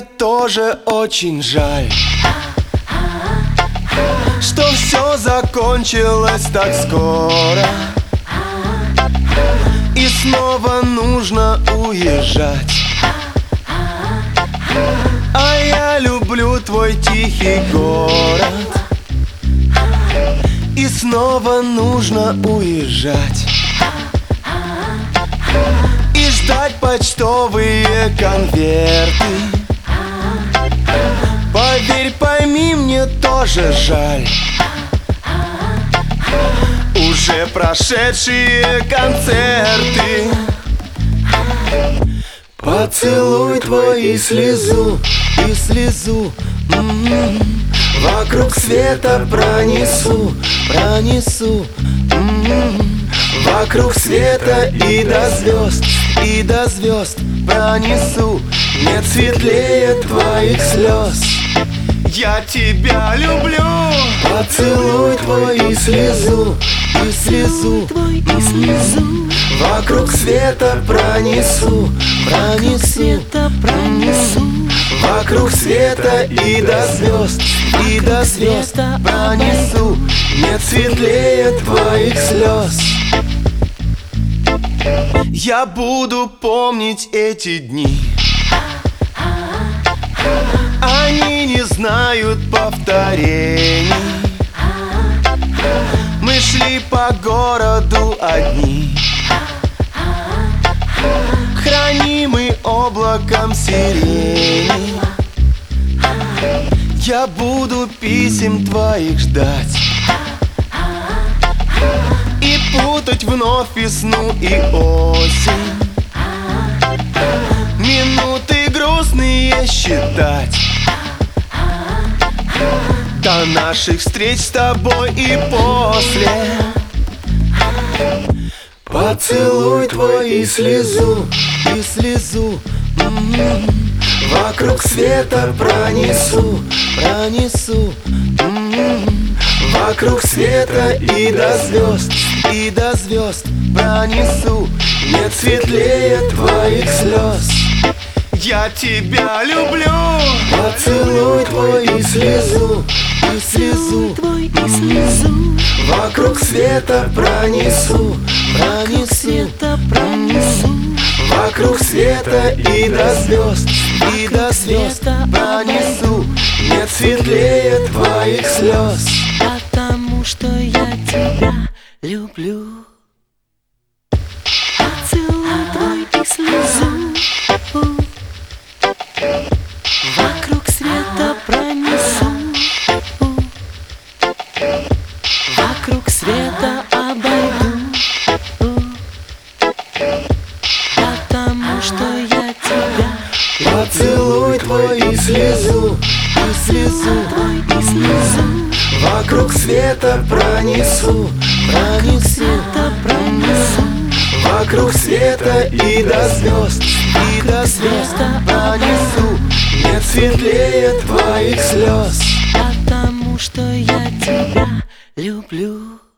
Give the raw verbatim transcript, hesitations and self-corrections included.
мне тоже очень жаль, что все закончилось так скоро, и снова нужно уезжать. А я люблю твой тихий город, и снова нужно уезжать и ждать почтовые конверты. Поверь, пойми, мне тоже жаль уже прошедшие концерты. Поцелуй твою слезу и слезу, м-м-м, вокруг света пронесу, пронесу, м-м-м, вокруг света и до звезд, и до звезд пронесу. Нет светлее твоих слез. Я тебя люблю. Поцелуй твою слезу и слезу, м-м-м, вокруг света пронесу, пронесу, пронесу, вокруг света и до звезд, и до звезд пронесу. Нет светлее твоих слез. Я буду помнить эти дни, они не знают повторений. Мы шли по городу одни, хранимый облаком сирени. Я буду писем твоих ждать и путать вновь весну и осень, минуты грустные считать до наших встреч с тобой и после. Поцелуй твою слезу и слезу, м-м-м, вокруг света пронесу, пронесу, м-м-м, вокруг света и до звезд, и до звезд пронесу. Нет светлее твоих слез. Я тебя люблю. Поцелуй твою слезу и слезу, м-м-м, вокруг света пронесу, пронесу, пронесу, вокруг света и до звезд, и до звезд пронесу. Нет светлее твоих слез. Потому что я тебя люблю. Поцелуй твой и слезу, вокруг света пронесу, вокруг света обойду. Потому что я тебя люблю. Поцелуй твою слезу и слезу, м-м-м, вокруг света пронесу, пронесу, пронесу, вокруг света и до звезд, и до звезд пронесу. Нет светлее твоих слез. Потому что я тебя люблю.